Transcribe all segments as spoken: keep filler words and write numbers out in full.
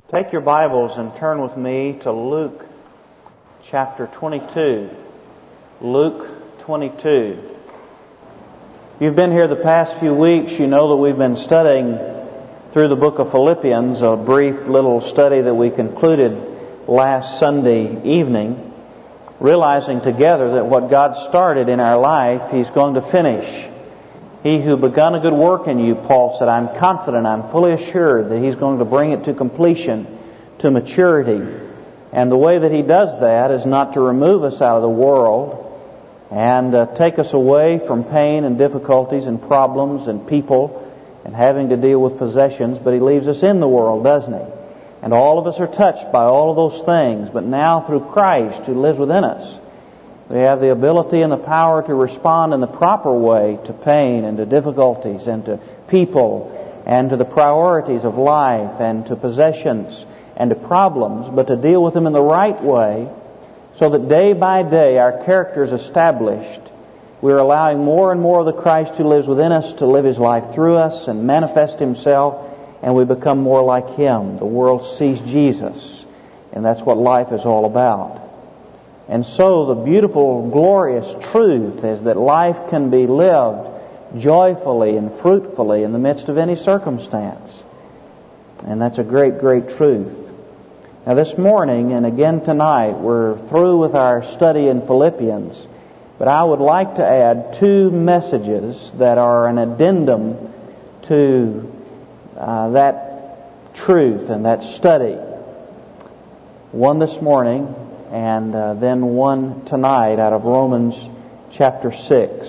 Take your Bibles and turn with me to Luke chapter twenty-two. Luke twenty-two. If you've been here the past few weeks, you know that we've been studying through the book of Philippians, a brief little study that we concluded last Sunday evening, realizing together that what God started in our life, He's going to finish. He who begun a good work in you, Paul said, I'm confident, I'm fully assured that He's going to bring it to completion, to maturity. And the way that He does that is not to remove us out of the world and uh, take us away from pain and difficulties and problems and people and having to deal with possessions, but He leaves us in the world, doesn't He? And all of us are touched by all of those things, but now through Christ who lives within us, we have the ability and the power to respond in the proper way to pain and to difficulties and to people and to the priorities of life and to possessions and to problems, but to deal with them in the right way so that day by day our character is established. We're allowing more and more of the Christ who lives within us to live His life through us and manifest Himself, and we become more like Him. The world sees Jesus, and that's what life is all about. And so the beautiful, glorious truth is that life can be lived joyfully and fruitfully in the midst of any circumstance. And that's a great, great truth. Now this morning and again tonight, we're through with our study in Philippians, but I would like to add two messages that are an addendum to uh, that truth and that study. One this morning, and uh, then one tonight out of Romans chapter six.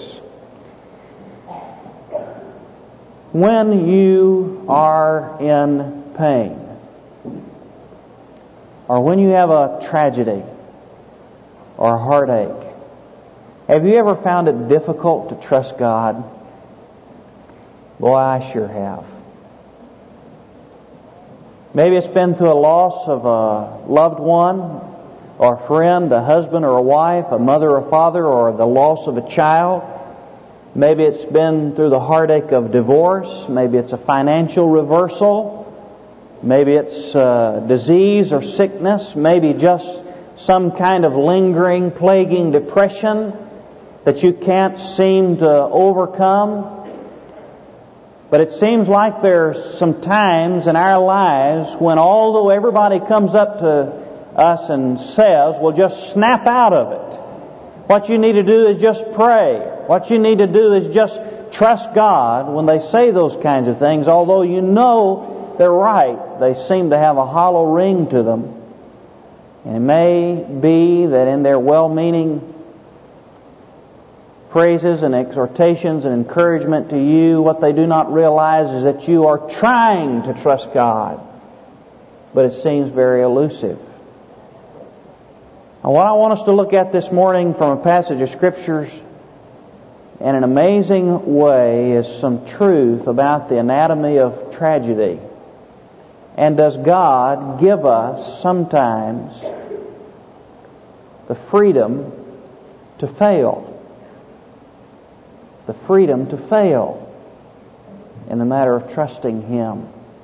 When you are in pain, or when you have a tragedy or a heartache, have you ever found it difficult to trust God? Boy, I sure have. Maybe it's been through a loss of a loved one, or a friend, a husband or a wife, a mother or father, or the loss of a child. Maybe it's been through the heartache of divorce. Maybe it's a financial reversal. Maybe it's uh, disease or sickness. Maybe just some kind of lingering, plaguing depression that you can't seem to overcome. But it seems like there's some times in our lives when, although everybody comes up to us and says, well, just snap out of it. What you need to do is just pray. What you need to do is just trust God. When they say those kinds of things, although you know they're right, they seem to have a hollow ring to them. And it may be that in their well-meaning phrases and exhortations and encouragement to you, what they do not realize is that you are trying to trust God. But it seems very elusive. Now, what I want us to look at this morning from a passage of Scriptures in an amazing way is some truth about the anatomy of tragedy. And does God give us sometimes the freedom to fail? The freedom to fail in the matter of trusting Him.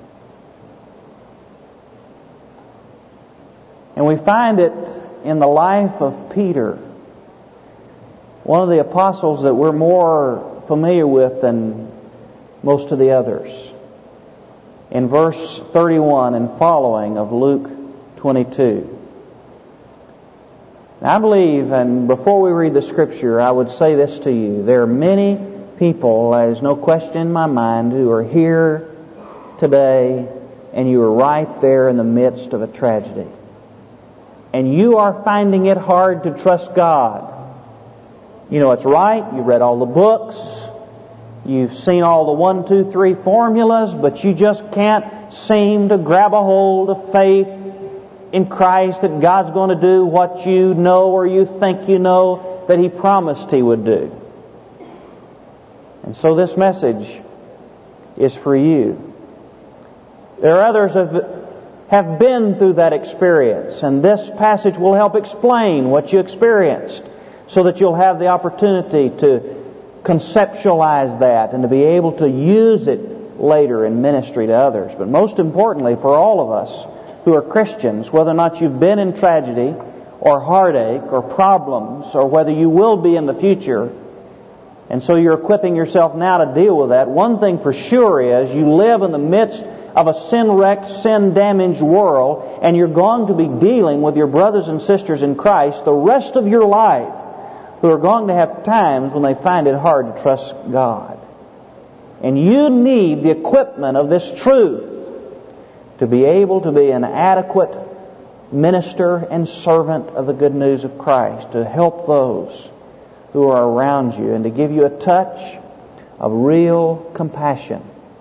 And we find it in the life of Peter, one of the apostles that we're more familiar with than most of the others. In verse thirty-one and following of Luke twenty-two. Now I believe, and before we read the Scripture, I would say this to you. There are many people, there's no question in my mind, who are here today, and you are right there in the midst of a tragedy. And you are finding it hard to trust God. You know it's right. You read all the books. You've seen all the one, two, three formulas, but you just can't seem to grab a hold of faith in Christ that God's going to do what you know or you think you know that He promised He would do. And so this message is for you. There are others of have been through that experience, and this passage will help explain what you experienced so that you'll have the opportunity to conceptualize that and to be able to use it later in ministry to others. But most importantly, for all of us who are Christians, whether or not you've been in tragedy or heartache or problems, or whether you will be in the future, and so you're equipping yourself now to deal with that. One thing for sure is you live in the midst of a sin-wrecked, sin-damaged world, and you're going to be dealing with your brothers and sisters in Christ the rest of your life who are going to have times when they find it hard to trust God. And you need the equipment of this truth to be able to be an adequate minister and servant of the good news of Christ, to help those who are around you and to give you a touch of real compassion.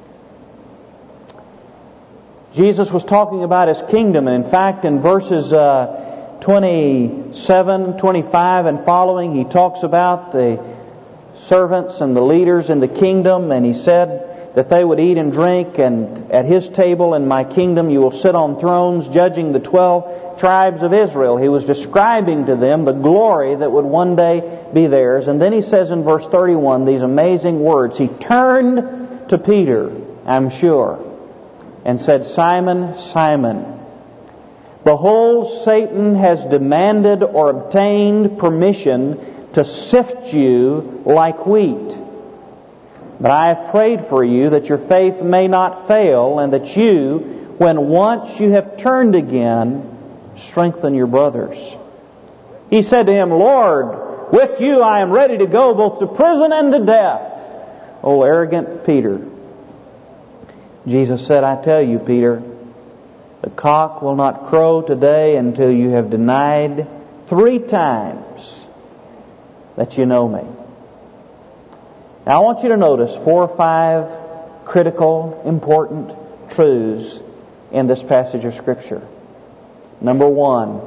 Jesus was talking about His kingdom, and in fact in verses uh, twenty-seven, twenty-five and following, He talks about the servants and the leaders in the kingdom, and He said that they would eat and drink, and at His table in my kingdom you will sit on thrones judging the twelve tribes of Israel. He was describing to them the glory that would one day be theirs. And then He says in verse thirty-one these amazing words. He turned to Peter, I'm sure, and said, Simon, Simon, behold, Satan has demanded or obtained permission to sift you like wheat. But I have prayed for you that your faith may not fail, and that you, when once you have turned again, strengthen your brothers. He said to him, Lord, with you I am ready to go both to prison and to death. O arrogant Peter. Jesus said, I tell you, Peter, the cock will not crow today until you have denied three times that you know me. Now I want you to notice four or five critical, important truths in this passage of Scripture. Number one,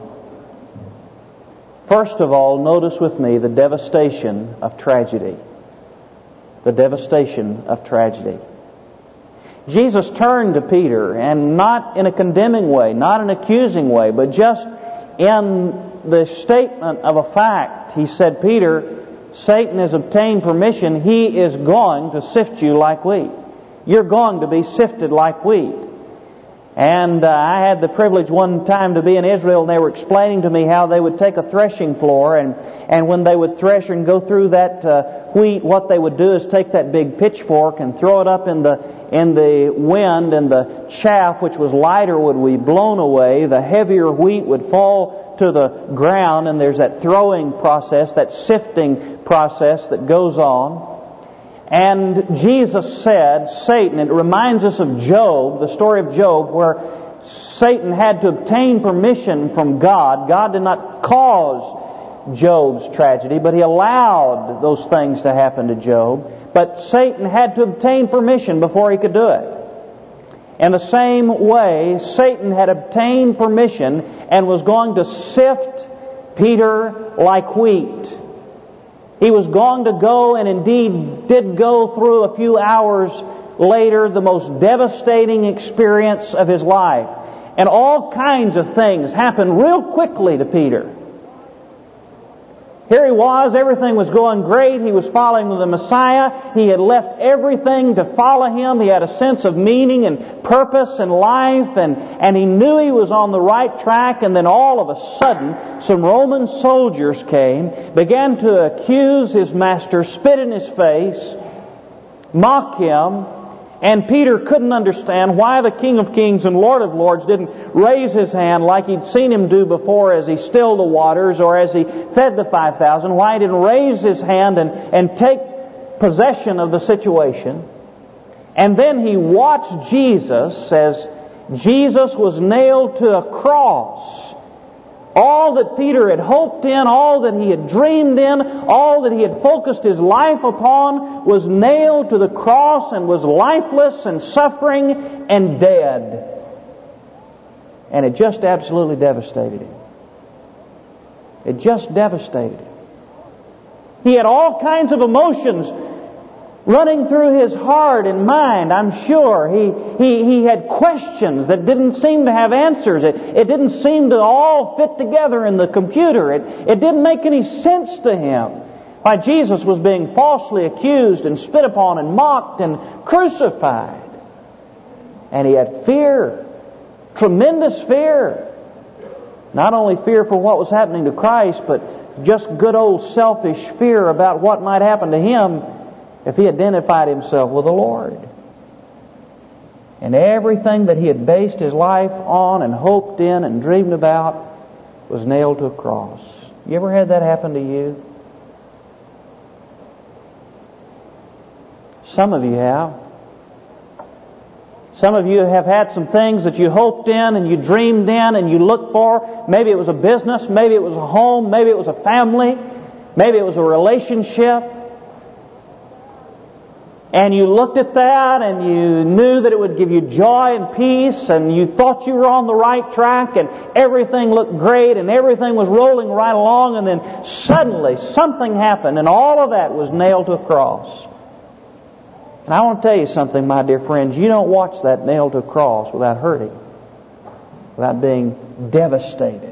first of all, notice with me the devastation of tragedy. The devastation of tragedy. Jesus turned to Peter, and not in a condemning way, not an accusing way, but just in the statement of a fact. He said, Peter, Satan has obtained permission. He is going to sift you like wheat. You're going to be sifted like wheat. And uh, I had the privilege one time to be in Israel, and they were explaining to me how they would take a threshing floor, and, and when they would thresh and go through that uh, wheat, what they would do is take that big pitchfork and throw it up in the in the wind, and the chaff, which was lighter, would be blown away. The heavier wheat would fall to the ground, and there's that throwing process, that sifting process that goes on. And Jesus said, Satan, it reminds us of Job, the story of Job, where Satan had to obtain permission from God. God did not cause Job's tragedy, but He allowed those things to happen to Job. But Satan had to obtain permission before he could do it. In the same way, Satan had obtained permission and was going to sift Peter like wheat. He was going to go, and indeed did go through a few hours later, the most devastating experience of his life. And all kinds of things happened real quickly to Peter. Here he was, everything was going great. He was following the Messiah. He had left everything to follow Him. He had a sense of meaning and purpose in life, and, and he knew he was on the right track. And then all of a sudden, some Roman soldiers came, began to accuse his master, spit in his face, mock him. And Peter couldn't understand why the King of Kings and Lord of Lords didn't raise his hand like he'd seen him do before as he stilled the waters or as he fed the five thousand. Why he didn't raise his hand and, and take possession of the situation. And then he watched Jesus as Jesus was nailed to a cross. All that Peter had hoped in, all that he had dreamed in, all that he had focused his life upon was nailed to the cross and was lifeless and suffering and dead. And it just absolutely devastated him. It just devastated him. He had all kinds of emotions running through his heart and mind, I'm sure. He, he, he had questions that didn't seem to have answers. It, it didn't seem to all fit together in the computer. It, it didn't make any sense to him. Why Jesus was being falsely accused and spit upon and mocked and crucified. And he had fear, Tremendous fear. Not only fear for what was happening to Christ, but just good old selfish fear about what might happen to him if he identified himself with the Lord. And everything that he had based his life on and hoped in and dreamed about was nailed to a cross. You ever had that happen to you? Some of you have. Some of you have had some things that you hoped in and you dreamed in and you looked for. Maybe it was a business, maybe it was a home, maybe it was a family, maybe it was a relationship. And you looked at that and you knew that it would give you joy and peace, and you thought you were on the right track and everything looked great and everything was rolling right along, and then suddenly something happened and all of that was nailed to a cross. And I want to tell you something, my dear friends. You don't watch that nailed to a cross without hurting, without being devastated.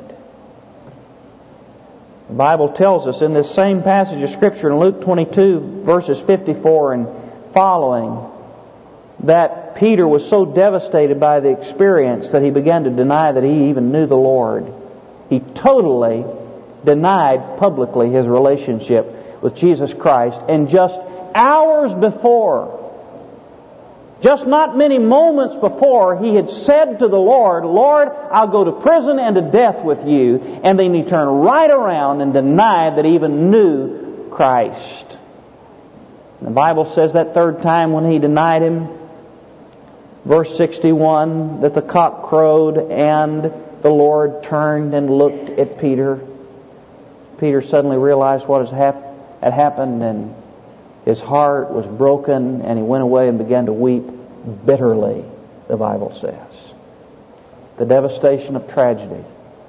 The Bible tells us in this same passage of Scripture in Luke twenty-two, verses fifty-four and following, that Peter was so devastated by the experience that he began to deny that he even knew the Lord. He totally denied publicly his relationship with Jesus Christ. And just hours before, just not many moments before, he had said to the Lord, "Lord, I'll go to prison and to death with you." And then he turned right around and denied that he even knew Christ. The Bible says that third time when he denied him, verse sixty-one, that the cock crowed and the Lord turned and looked at Peter. Peter suddenly realized what had happened, and his heart was broken, and he went away and began to weep bitterly, the Bible says. The devastation of tragedy.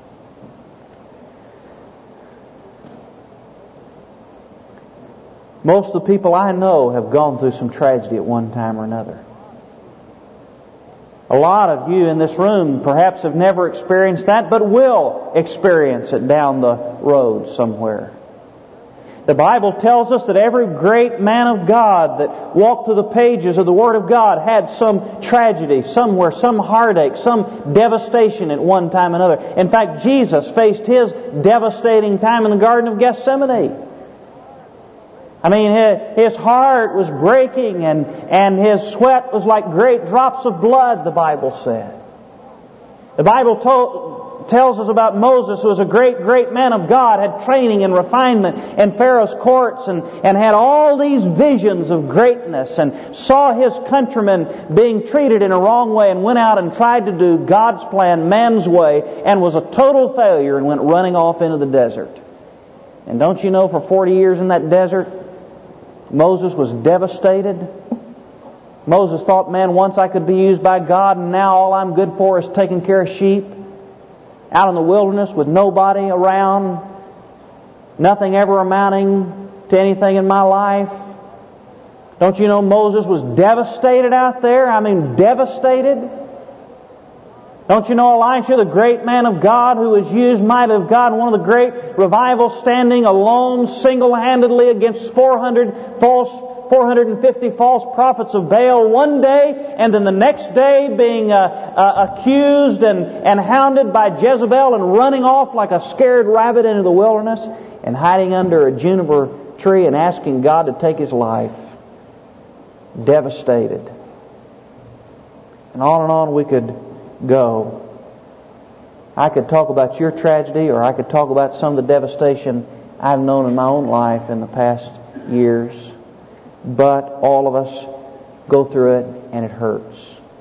Most of the people I know have gone through some tragedy at one time or another. A lot of you in this room perhaps have never experienced that, but will experience it down the road somewhere. The Bible tells us that every great man of God that walked through the pages of the Word of God had some tragedy somewhere, some heartache, some devastation at one time or another. In fact, Jesus faced his devastating time in the Garden of Gethsemane. I mean, his heart was breaking and, and his sweat was like great drops of blood, the Bible said. The Bible told, tells us about Moses, who was a great, great man of God, had training and refinement in Pharaoh's courts, and, and had all these visions of greatness, and saw his countrymen being treated in a wrong way, and went out and tried to do God's plan man's way, and was a total failure and went running off into the desert. And don't you know, for forty years in that desert, Moses was devastated. Moses thought, man, once I could be used by God, and now all I'm good for is taking care of sheep. Out in the wilderness with nobody around. Nothing ever amounting to anything in my life. Don't you know Moses was devastated out there? I mean, devastated. Don't you know Elisha, the great man of God who was used mighty of God, one of the great revivals, standing alone, single-handedly against four hundred false, four hundred fifty false prophets of Baal one day, and then the next day being uh, uh, accused and, and hounded by Jezebel and running off like a scared rabbit into the wilderness and hiding under a juniper tree and asking God to take his life. Devastated. And on and on we could go. I could talk about your tragedy, or I could talk about some of the devastation I've known in my own life in the past years. But all of us go through it, and it hurts.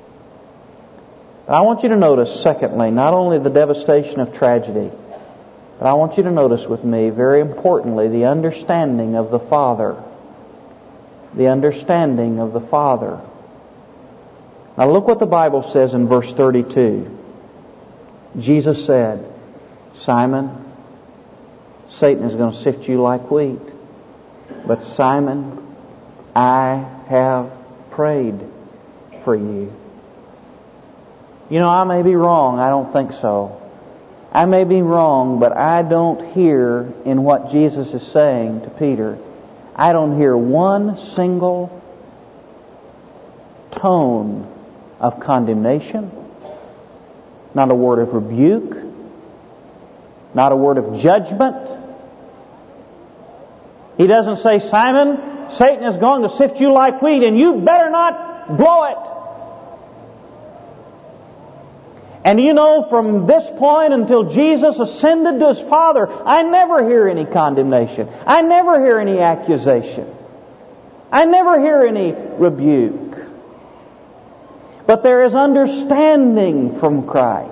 But I want you to notice, secondly, not only the devastation of tragedy, but I want you to notice with me, very importantly, the understanding of the Father. The understanding of the Father. Now look what the Bible says in verse thirty-two. Jesus said, Simon, Satan is going to sift you like wheat. But Simon, I have prayed for you. You know, I may be wrong. I don't think so. I may be wrong, but I don't hear in what Jesus is saying to Peter, I don't hear one single tone of condemnation, not a word of rebuke, not a word of judgment. He doesn't say, Simon, Satan is going to sift you like wheat and you better not blow it. And you know, from this point until Jesus ascended to His Father, I never hear any condemnation. I never hear any accusation. I never hear any rebuke. But there is understanding from Christ.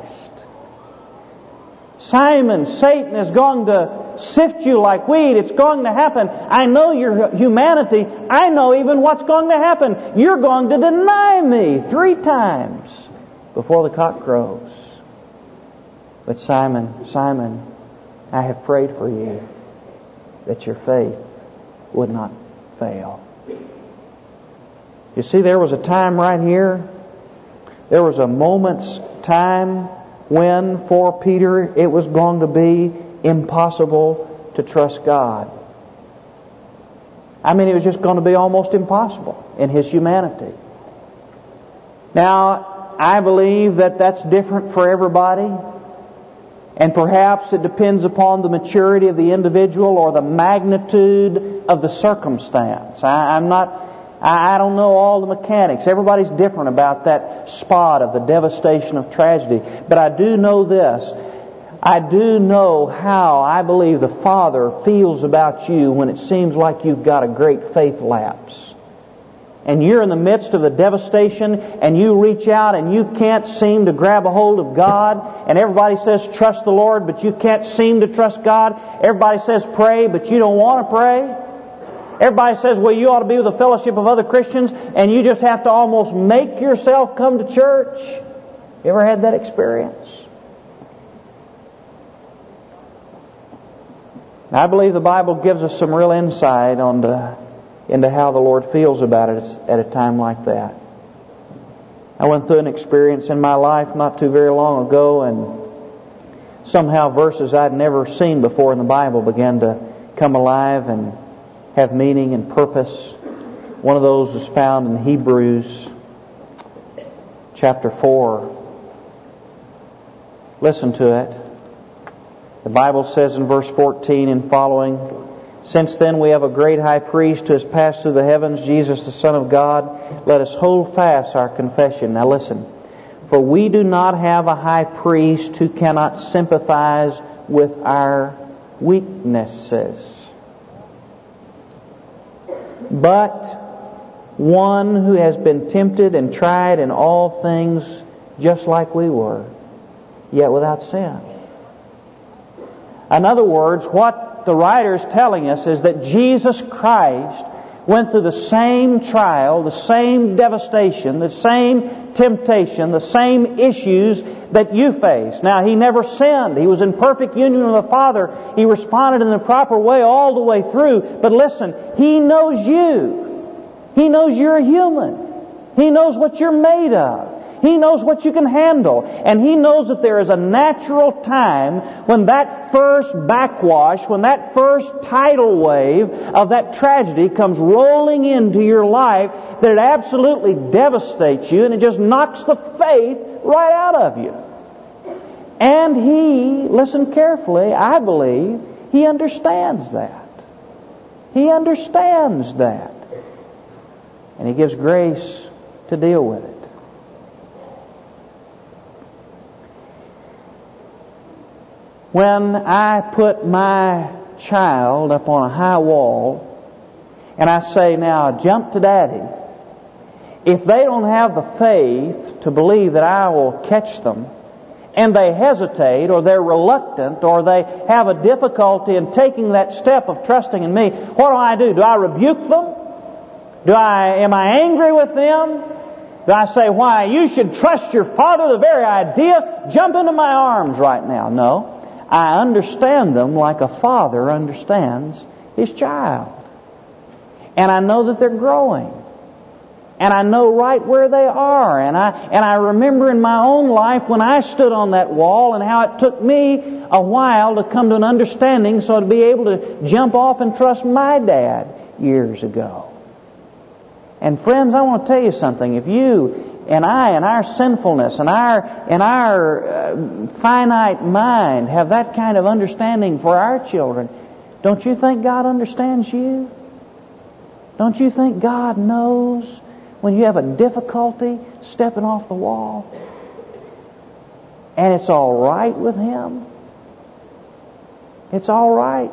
Simon, Satan is going to sift you like wheat. It's going to happen. I know your humanity. I know even what's going to happen. You're going to deny me three times before the cock crows. But Simon, Simon, I have prayed for you that your faith would not fail. You see, there was a time right here, there was a moment's time when for Peter it was going to be impossible to trust God. I mean, it was just going to be almost impossible in his humanity. Now, I believe that that's different for everybody. And perhaps it depends upon the maturity of the individual or the magnitude of the circumstance. I, I'm not, I, I don't know all the mechanics. Everybody's different about that spot of the devastation of tragedy. But I do know this. I do know how I believe the Father feels about you when it seems like you've got a great faith lapse. And you're in the midst of the devastation and you reach out and you can't seem to grab a hold of God. And everybody says trust the Lord, but you can't seem to trust God. Everybody says pray, but you don't want to pray. Everybody says, well, you ought to be with the fellowship of other Christians, and you just have to almost make yourself come to church. You ever had that experience? I believe the Bible gives us some real insight on the into how the Lord feels about it at a time like that. I went through an experience in my life not too very long ago, and somehow verses I'd never seen before in the Bible began to come alive and have meaning and purpose. One of those is found in Hebrews chapter four. Listen to it. The Bible says in verse fourteen and following, since then we have a great high priest who has passed through the heavens, Jesus the Son of God. Let us hold fast our confession. Now listen. For we do not have a high priest who cannot sympathize with our weaknesses, but one who has been tempted and tried in all things just like we were, yet without sin. In other words, what the writer is telling us is that Jesus Christ went through the same trial, the same devastation, the same temptation, the same issues that you face. Now, He never sinned. He was in perfect union with the Father. He responded in the proper way all the way through. But listen, He knows you. He knows you're a human. He knows what you're made of. He knows what you can handle. And He knows that there is a natural time when that first backwash, when that first tidal wave of that tragedy comes rolling into your life, that it absolutely devastates you and it just knocks the faith right out of you. And He, listen carefully, I believe, He understands that. He understands that. And He gives grace to deal with it. When I put my child up on a high wall and I say, now jump to Daddy, if they don't have the faith to believe that I will catch them, and they hesitate or they're reluctant or they have a difficulty in taking that step of trusting in me, what do I do? Do I rebuke them? Do I, am I angry with them? Do I say, why, you should trust your father, the very idea, jump into my arms right now? No. I understand them like a father understands his child. And I know that they're growing. And I know right where they are. And I and I remember in my own life when I stood on that wall and how it took me a while to come to an understanding so to be able to jump off and trust my dad years ago. And friends, I want to tell you something. If you and I and our sinfulness and our, and our uh, finite mind have that kind of understanding for our children, don't you think God understands you? Don't you think God knows when you have a difficulty stepping off the wall? And it's all right with Him? It's all right.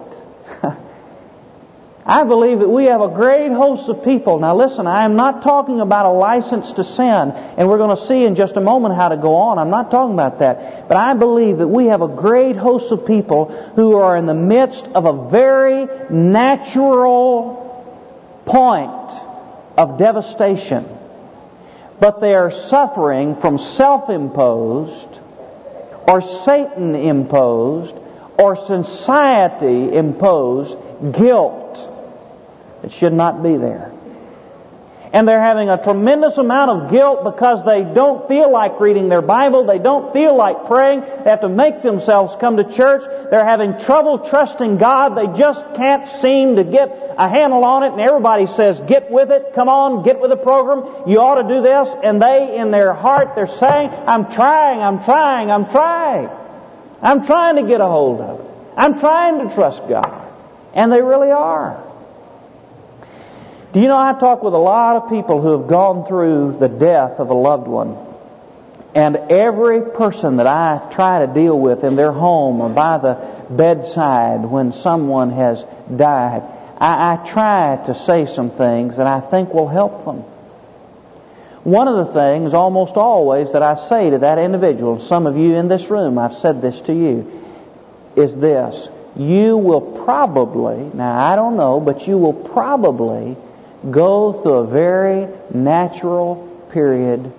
I believe that we have a great host of people. Now listen, I am not talking about a license to sin, and we're going to see in just a moment how to go on. I'm not talking about that. But I believe that we have a great host of people who are in the midst of a very natural point of devastation. But they are suffering from self-imposed or Satan-imposed or society-imposed guilt. It should not be there. And they're having a tremendous amount of guilt because they don't feel like reading their Bible. They don't feel like praying. They have to make themselves come to church. They're having trouble trusting God. They just can't seem to get a handle on it. And everybody says, get with it. Come on, get with the program. You ought to do this. And they, in their heart, they're saying, I'm trying, I'm trying, I'm trying. I'm trying to get a hold of it. I'm trying to trust God. And they really are. Do you know, I talk with a lot of people who have gone through the death of a loved one. And every person that I try to deal with in their home or by the bedside when someone has died, I, I try to say some things that I think will help them. One of the things, almost always, that I say to that individual, some of you in this room, I've said this to you, is this: you will probably, now I don't know, but you will probably go through a very natural period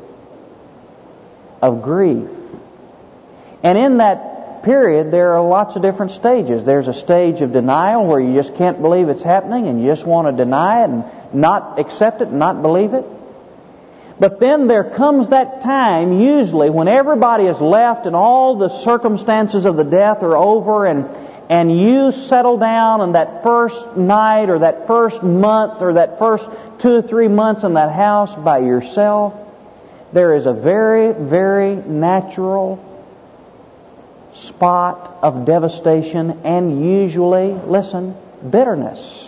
of grief. And in that period, there are lots of different stages. There's a stage of denial where you just can't believe it's happening and you just want to deny it and not accept it and not believe it. But then there comes that time, usually, when everybody is left and all the circumstances of the death are over, and and you settle down, and that first night or that first month or that first two or three months in that house by yourself, there is a very, very natural spot of devastation and usually, listen, bitterness.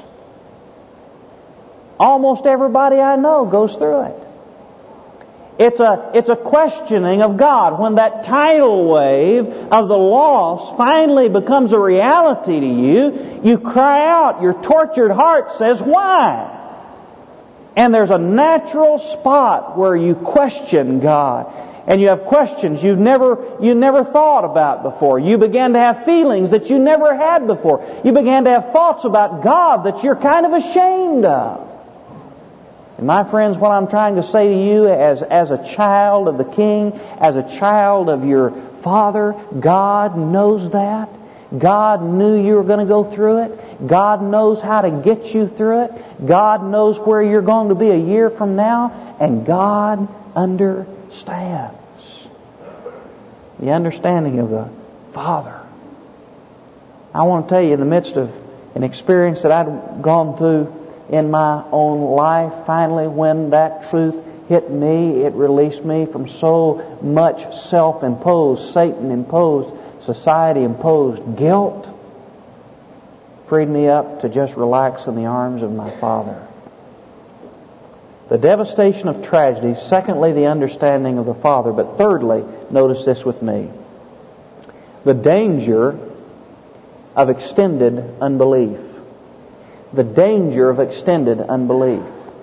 Almost everybody I know goes through it. It's a, it's a questioning of God. When that tidal wave of the loss finally becomes a reality to you, you cry out. Your tortured heart says, why? And there's a natural spot where you question God. And you have questions you've never, you never thought about before. You began to have feelings that you never had before. You began to have thoughts about God that you're kind of ashamed of. And my friends, what I'm trying to say to you as, as a child of the King, as a child of your Father, God knows that. God knew you were going to go through it. God knows how to get you through it. God knows where you're going to be a year from now. And God understands. The understanding of the Father. I want to tell you, in the midst of an experience that I'd gone through in my own life, finally when that truth hit me, it released me from so much self-imposed, Satan-imposed, society-imposed guilt. Freed me up to just relax in the arms of my Father. The devastation of tragedy. Secondly, the understanding of the Father. But thirdly, notice this with me: the danger of extended unbelief. The danger of extended unbelief.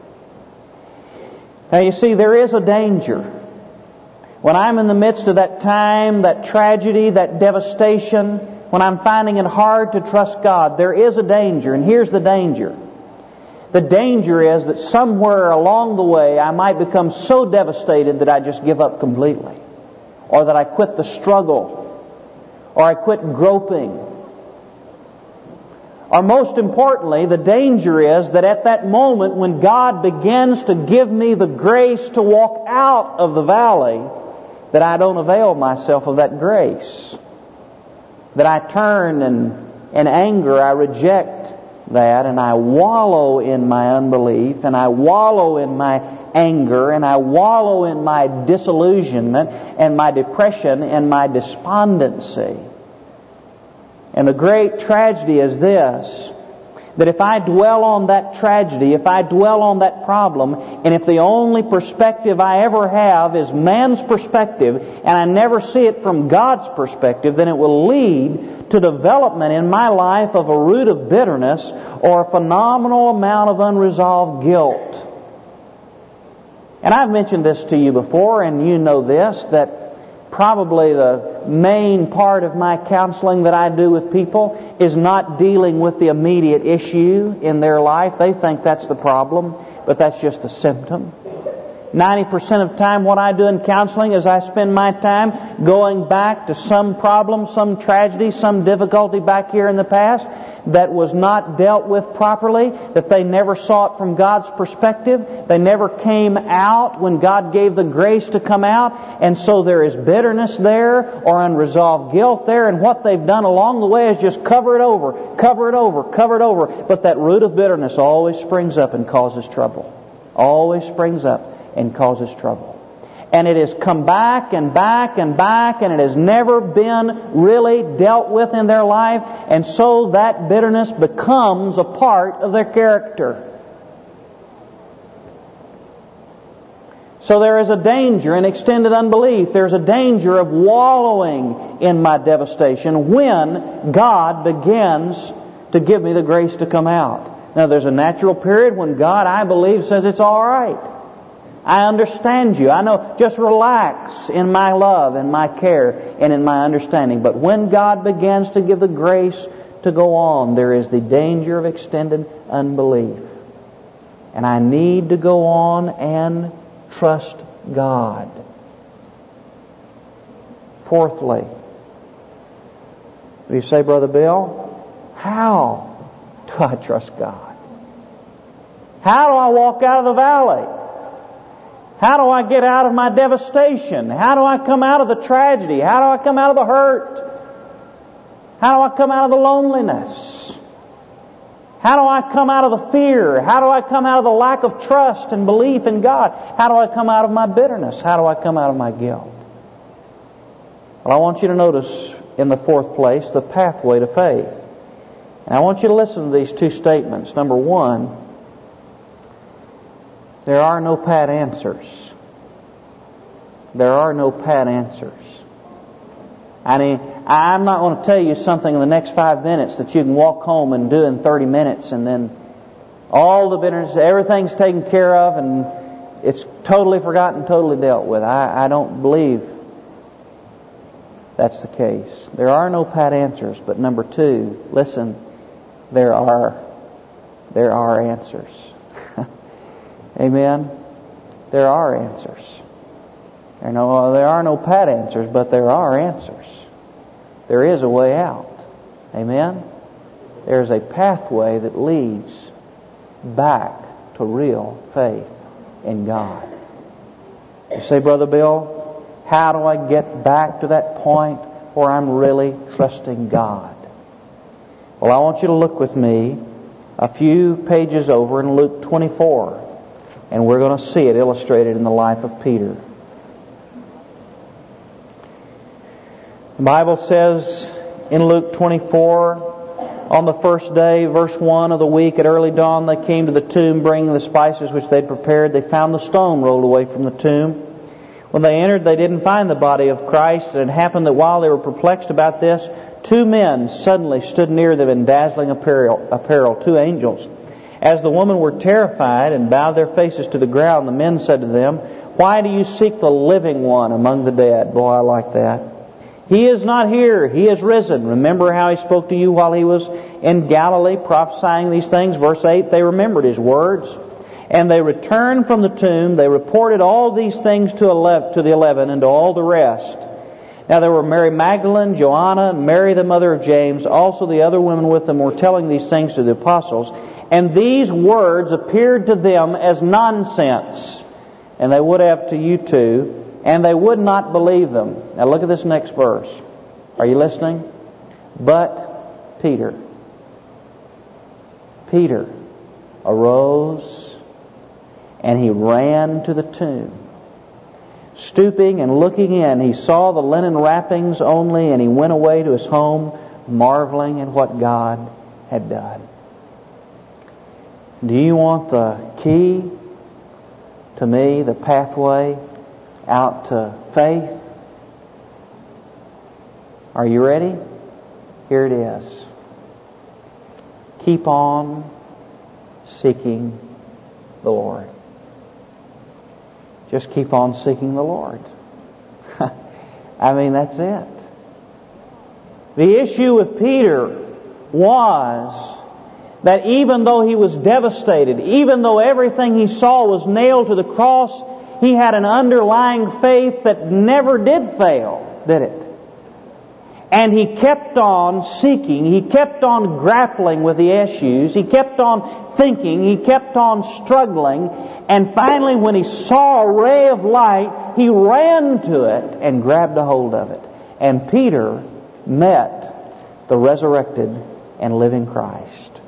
Now you see, there is a danger. When I'm in the midst of that time, that tragedy, that devastation, when I'm finding it hard to trust God, there is a danger. And here's the danger. The danger is that somewhere along the way I might become so devastated that I just give up completely. Or that I quit the struggle. Or I quit groping. Or most importantly, the danger is that at that moment when God begins to give me the grace to walk out of the valley, that I don't avail myself of that grace. That I turn and in anger, I reject that, and I wallow in my unbelief, and I wallow in my anger, and I wallow in my disillusionment and my depression and my despondency. And the great tragedy is this, that if I dwell on that tragedy, if I dwell on that problem, and if the only perspective I ever have is man's perspective, and I never see it from God's perspective, then it will lead to development in my life of a root of bitterness or a phenomenal amount of unresolved guilt. And I've mentioned this to you before, and you know this, that probably the main part of my counseling that I do with people is not dealing with the immediate issue in their life. They think that's the problem, but that's just a symptom. ninety percent of the time what I do in counseling is I spend my time going back to some problem, some tragedy, some difficulty back here in the past that was not dealt with properly, that they never saw it from God's perspective. They never came out when God gave the grace to come out, and so there is bitterness there or unresolved guilt there, and what they've done along the way is just cover it over, cover it over, cover it over. But that root of bitterness always springs up and causes trouble. Always springs up and causes trouble. And it has come back and back and back, and it has never been really dealt with in their life, and so that bitterness becomes a part of their character. So there is a danger in extended unbelief. There's a danger of wallowing in my devastation when God begins to give me the grace to come out. Now there's a natural period when God, I believe, says it's all right. I understand you. I know, just relax in my love and my care and in my understanding. But when God begins to give the grace to go on, there is the danger of extended unbelief. And I need to go on and trust God. Fourthly, you say, Brother Bill, how do I trust God? How do I walk out of the valley? How do I get out of my devastation? How do I come out of the tragedy? How do I come out of the hurt? How do I come out of the loneliness? How do I come out of the fear? How do I come out of the lack of trust and belief in God? How do I come out of my bitterness? How do I come out of my guilt? Well, I want you to notice in the fourth place the pathway to faith. And I want you to listen to these two statements. Number one, there are no pat answers. There are no pat answers. I mean, I'm not going to tell you something in the next five minutes that you can walk home and do in thirty minutes, and then all the bitterness, everything's taken care of, and it's totally forgotten, totally dealt with. I, I don't believe that's the case. There are no pat answers. But number two, listen, there are there are answers. Amen? There are answers. There, no, there are no pat answers, but there are answers. There is a way out. Amen? There's a pathway that leads back to real faith in God. You say, Brother Bill, how do I get back to that point where I'm really trusting God? Well, I want you to look with me a few pages over in Luke twenty-four. And we're going to see it illustrated in the life of Peter. The Bible says in Luke twenty-four, on the first day, verse one of the week, at early dawn, they came to the tomb bringing the spices which they'd prepared. They found the stone rolled away from the tomb. When they entered, they didn't find the body of Christ. And it happened that while they were perplexed about this, two men suddenly stood near them in dazzling apparel, apparel, two angels. As the women were terrified and bowed their faces to the ground, the men said to them, "Why do you seek the living one among the dead?" Boy, I like that. "He is not here. He is risen. Remember how he spoke to you while he was in Galilee, prophesying these things." Verse eight, they remembered his words. And they returned from the tomb. They reported all these things to the eleven and to all the rest. Now there were Mary Magdalene, Joanna, and Mary the mother of James. Also the other women with them were telling these things to the apostles. And these words appeared to them as nonsense. And they would have to you too. And they would not believe them. Now look at this next verse. Are you listening? But Peter. Peter arose and he ran to the tomb. Stooping and looking in, he saw the linen wrappings only, and he went away to his home, marveling at what God had done. Do you want the key to me, the pathway out to faith? Are you ready? Here it is. Keep on seeking the Lord. Just keep on seeking the Lord. I mean, that's it. The issue with Peter was that even though he was devastated, even though everything he saw was nailed to the cross, he had an underlying faith that never did fail, did it? And he kept on seeking, he kept on grappling with the issues, he kept on thinking, he kept on struggling, and finally when he saw a ray of light, he ran to it and grabbed a hold of it. And Peter met the resurrected and living Christ.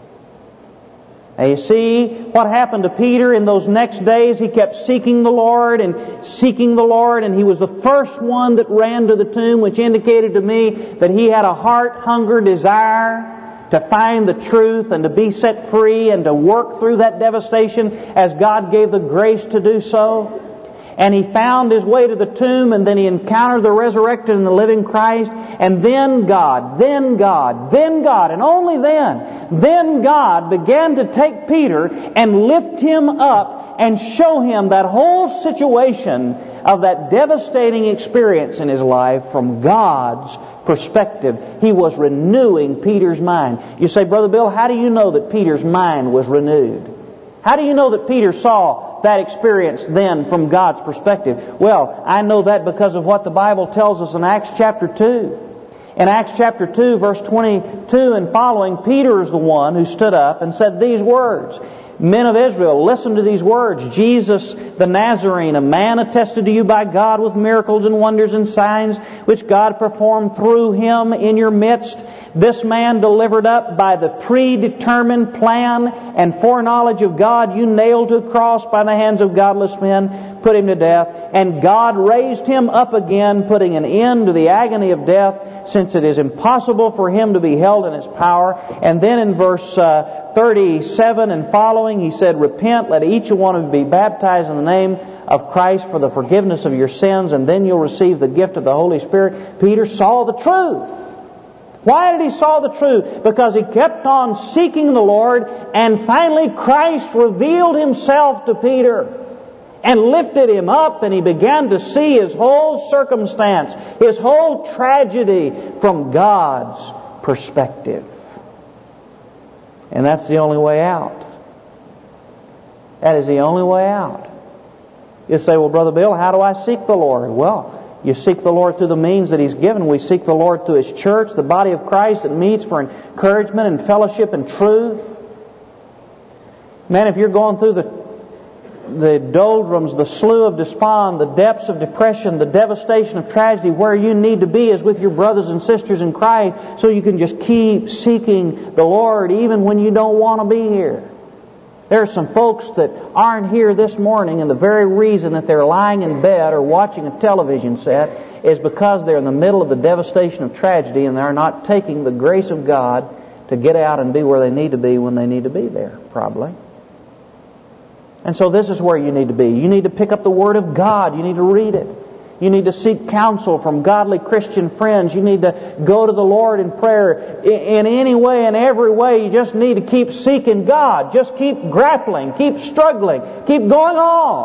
Now you see what happened to Peter in those next days. He kept seeking the Lord and seeking the Lord, and he was the first one that ran to the tomb, which indicated to me that he had a heart hunger desire to find the truth and to be set free and to work through that devastation as God gave the grace to do so. And he found his way to the tomb, and then he encountered the resurrected and the living Christ. And then God, then God, then God, and only then, then God began to take Peter and lift him up and show him that whole situation of that devastating experience in his life from God's perspective. He was renewing Peter's mind. You say, Brother Bill, how do you know that Peter's mind was renewed? How do you know that Peter saw that experience then from God's perspective? Well, I know that because of what the Bible tells us in Acts chapter two. In Acts chapter two, verse twenty-two and following, Peter is the one who stood up and said these words. Men of Israel, listen to these words. Jesus the Nazarene, a man attested to you by God with miracles and wonders and signs, which God performed through him in your midst. This man delivered up by the predetermined plan and foreknowledge of God, you nailed to a cross by the hands of godless men, put him to death. And God raised him up again, putting an end to the agony of death, since it is impossible for him to be held in its power. And then in verse uh, thirty-seven and following, he said, repent, let each one of you be baptized in the name of Christ for the forgiveness of your sins, and then you'll receive the gift of the Holy Spirit. Peter saw the truth. Why did he saw the truth? Because he kept on seeking the Lord, and finally Christ revealed himself to Peter and lifted him up, and he began to see his whole circumstance, his whole tragedy from God's perspective. And that's the only way out. That is the only way out. You say, well, Brother Bill, how do I seek the Lord? Well, you seek the Lord through the means that He's given. We seek the Lord through His church, the body of Christ that meets for encouragement and fellowship and truth. Man, if you're going through the the doldrums, the slough of despond, the depths of depression, the devastation of tragedy, where you need to be is with your brothers and sisters in Christ, so you can just keep seeking the Lord even when you don't want to be here. There are some folks that aren't here this morning, and the very reason that they're lying in bed or watching a television set is because they're in the middle of the devastation of tragedy, and they're not taking the grace of God to get out and be where they need to be when they need to be there, probably. And so this is where you need to be. You need to pick up the Word of God. You need to read it. You need to seek counsel from godly Christian friends. You need to go to the Lord in prayer. In any way, in every way, you just need to keep seeking God. Just keep grappling, keep struggling, keep going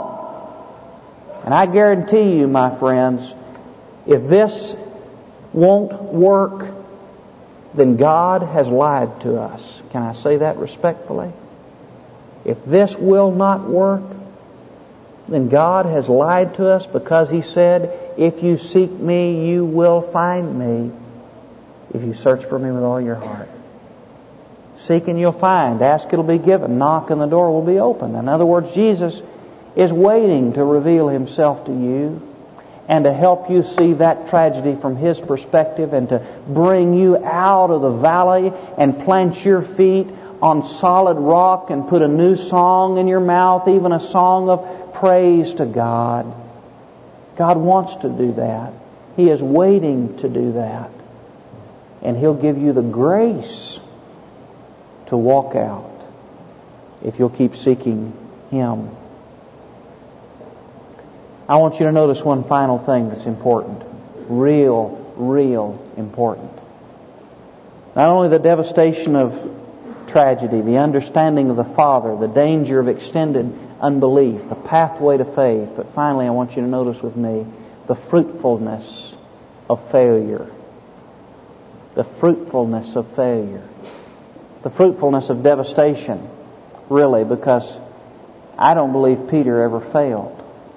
on. And I guarantee you, my friends, if this won't work, then God has lied to us. Can I say that respectfully? If this will not work, then God has lied to us, because He said, if you seek me, you will find me if you search for me with all your heart. Seek and you'll find. Ask, it'll be given. Knock and the door will be opened. In other words, Jesus is waiting to reveal Himself to you and to help you see that tragedy from His perspective, and to bring you out of the valley and plant your feet on solid rock and put a new song in your mouth, even a song of praise to God. God wants to do that. He is waiting to do that. And He'll give you the grace to walk out if you'll keep seeking Him. I want you to notice one final thing that's important. Real, real important. Not only the devastation of tragedy, the understanding of the Father, the danger of extended unbelief, the pathway to faith, but finally I want you to notice with me the fruitfulness of failure. The fruitfulness of failure. The fruitfulness of devastation, really, because I don't believe Peter ever failed.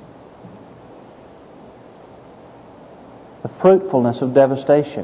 The fruitfulness of devastation.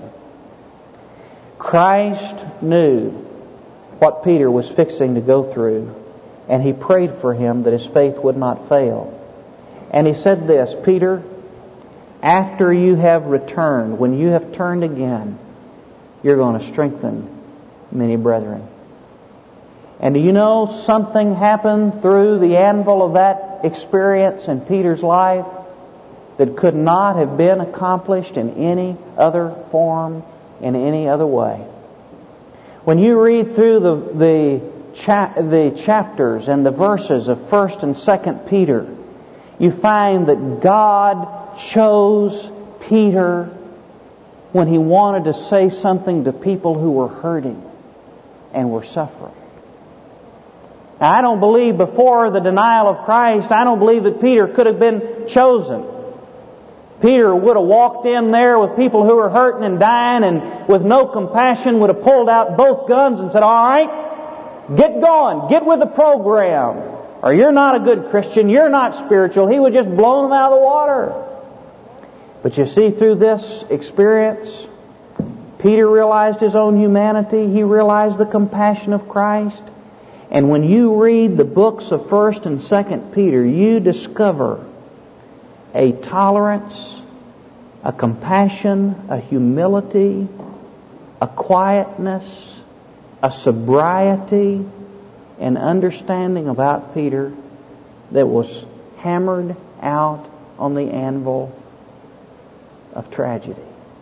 Christ knew what Peter was fixing to go through, and He prayed for him that his faith would not fail. And He said this, Peter, after you have returned, when you have turned again, you're going to strengthen many brethren. And do you know something happened through the anvil of that experience in Peter's life that could not have been accomplished in any other form, in any other way? When you read through the the, cha- the chapters and the verses of First and Second Peter, you find that God chose Peter when He wanted to say something to people who were hurting and were suffering. Now, I don't believe before the denial of Christ, I don't believe that Peter could have been chosen. Peter would have walked in there with people who were hurting and dying, and with no compassion would have pulled out both guns and said, all right, get going, get with the program, or you're not a good Christian, you're not spiritual. He would just blow them out of the water. But you see, through this experience, Peter realized his own humanity. He realized the compassion of Christ. And when you read the books of First and Second Peter, you discover a tolerance, a compassion, a humility, a quietness, a sobriety, and understanding about Peter that was hammered out on the anvil of tragedy.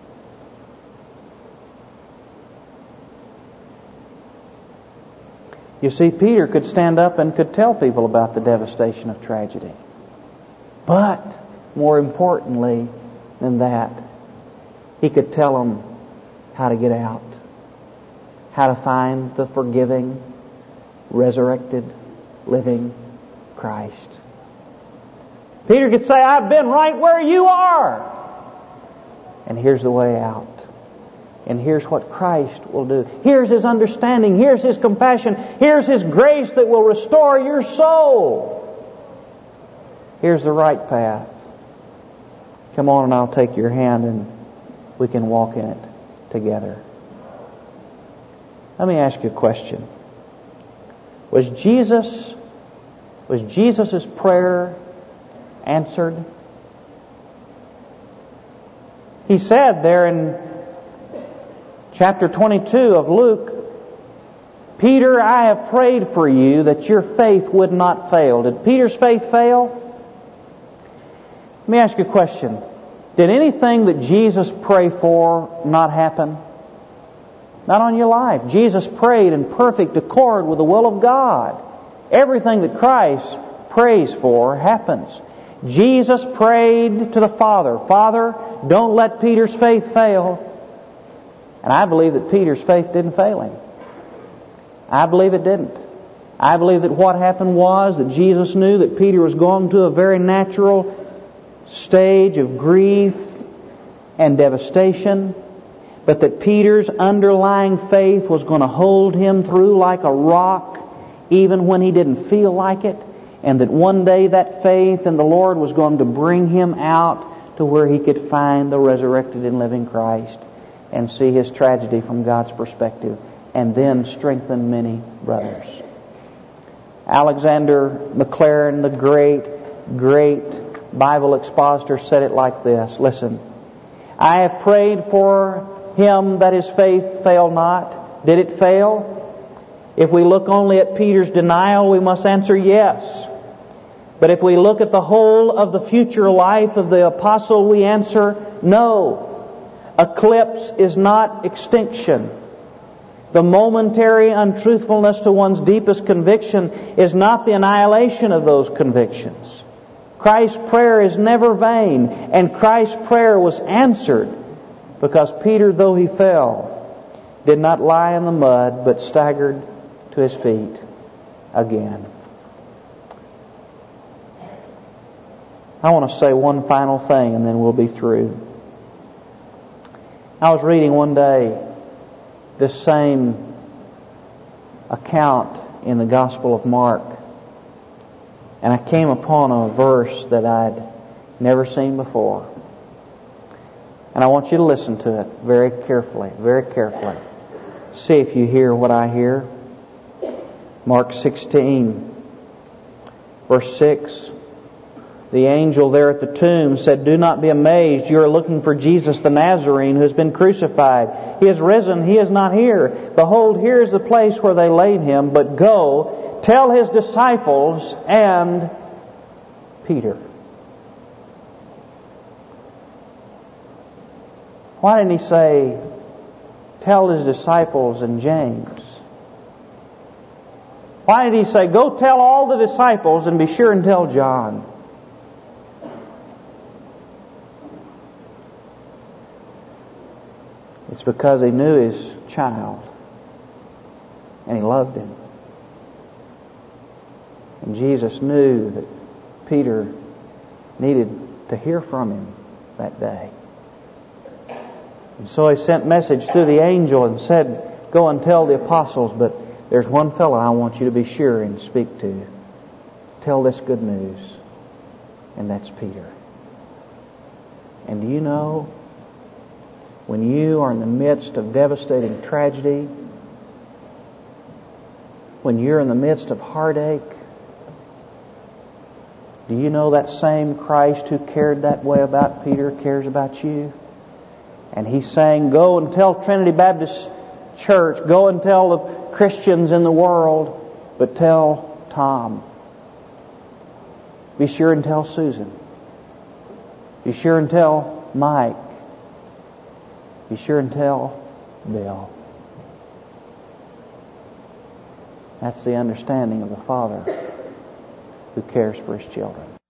You see, Peter could stand up and could tell people about the devastation of tragedy. But, more importantly than that, he could tell them how to get out, how to find the forgiving, resurrected, living Christ. Peter could say, I've been right where you are. And here's the way out. And here's what Christ will do. Here's His understanding. Here's His compassion. Here's His grace that will restore your soul. Here's the right path. Come on and I'll take your hand and we can walk in it together. Let me ask you a question. Was Jesus, was Jesus' prayer answered? He said there in chapter twenty-two of Luke, Peter, I have prayed for you that your faith would not fail. Did Peter's faith fail? Let me ask you a question. Did anything that Jesus prayed for not happen? Not on your life. Jesus prayed in perfect accord with the will of God. Everything that Christ prays for happens. Jesus prayed to the Father, Father, don't let Peter's faith fail. And I believe that Peter's faith didn't fail him. I believe it didn't. I believe that what happened was that Jesus knew that Peter was going to a very natural stage of grief and devastation, but that Peter's underlying faith was going to hold him through like a rock, even when he didn't feel like it, and that one day that faith in the Lord was going to bring him out to where he could find the resurrected and living Christ and see his tragedy from God's perspective, and then strengthen many brothers. Alexander Maclaren, the great, great Bible expositor, said it like this. Listen, I have prayed for him that his faith fail not. Did it fail? If we look only at Peter's denial, we must answer yes. But if we look at the whole of the future life of the apostle, we answer no. Eclipse is not extinction. The momentary untruthfulness to one's deepest conviction is not the annihilation of those convictions. Christ's prayer is never vain, and Christ's prayer was answered because Peter, though he fell, did not lie in the mud, but staggered to his feet again. I want to say one final thing and then we'll be through. I was reading one day this same account in the Gospel of Mark, and I came upon a verse that I'd never seen before. And I want you to listen to it very carefully, very carefully. See if you hear what I hear. Mark sixteen, verse six. The angel there at the tomb said, "Do not be amazed. You are looking for Jesus the Nazarene who has been crucified. He is risen. He is not here. Behold, here is the place where they laid him. But go, tell his disciples and Peter." Why didn't he say, tell his disciples and James? Why did he say, go tell all the disciples and be sure and tell John? It's because he knew his child and he loved him. And Jesus knew that Peter needed to hear from him that day. And so he sent message through the angel and said, go and tell the apostles, but there's one fellow I want you to be sure and speak to. Tell this good news. And that's Peter. And do you know, when you are in the midst of devastating tragedy, when you're in the midst of heartache, do you know that same Christ who cared that way about Peter cares about you? And he's saying, go and tell Trinity Baptist Church, go and tell the Christians in the world, but tell Tom. Be sure and tell Susan. Be sure and tell Mike. Be sure and tell Bill. That's the understanding of the Father who cares for His children.